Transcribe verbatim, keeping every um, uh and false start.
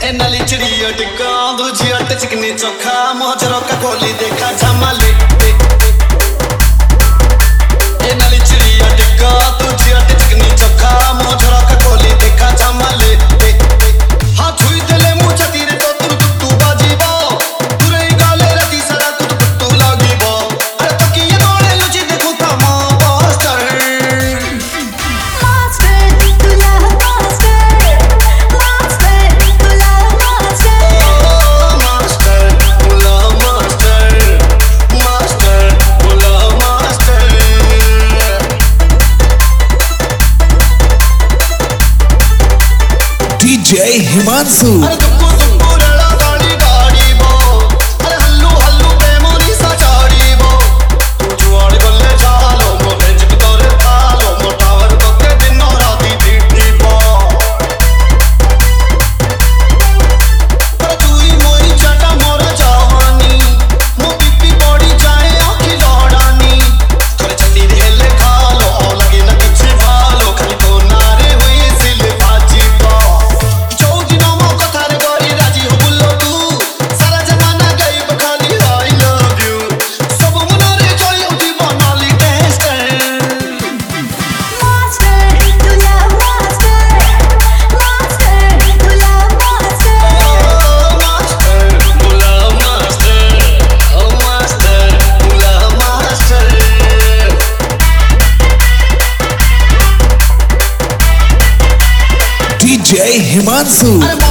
ए नाली चिड़िया टिक्का दूजी अट चिकनी चोखा मोजरो का कोली देखा झमाले ए नाली चिड़िया टिक्का दूजी अट चिकनी चोखा मोजरो का कोली देखा झमाले हाँ छुई देले मुझे तीरे तो तू तू बाजीबो तुरे गाले रती सारा तू तू लागिबो अरे तकिए दोड़े लुची देखो थामा मास्टर मास्टर तुला मास्टर मास्टर तुला मास्टर मास्टर तुला मास्टर मास्टर तुला मास्टर डीजे हिमांशु अरे तुक्कू तुक्कू लड़ा गाड़ी गाड़ी बो अरे हल्लू हल्लू बेमोनी सा चाड़ी बो तू जुआड़ गले चालो मो बेंच पे तोरे थालो मो टावर तो के दिनों राती टीटी बो अरे चूई मोई चाटा मोरा जवानी मो पीपी बॉडी जाए आँखी लौड़ानी थोड़े छती रेले खा लो लगे ना कुछ भालो खाली तो नारे हुई सिल बाजी बो चौदिनों मो कथार गोरी राजी हो बुल्लो तू सारा जमाना गई बखाली I love you सब मनारे जोई उठी बनाली टेस्टर मास्टर तुला मास्टर मास्टर तुला मास्टर मास्टर तुला मास्टर ओ मास्टर तुला मास्टर डीजे हिमांशु अरे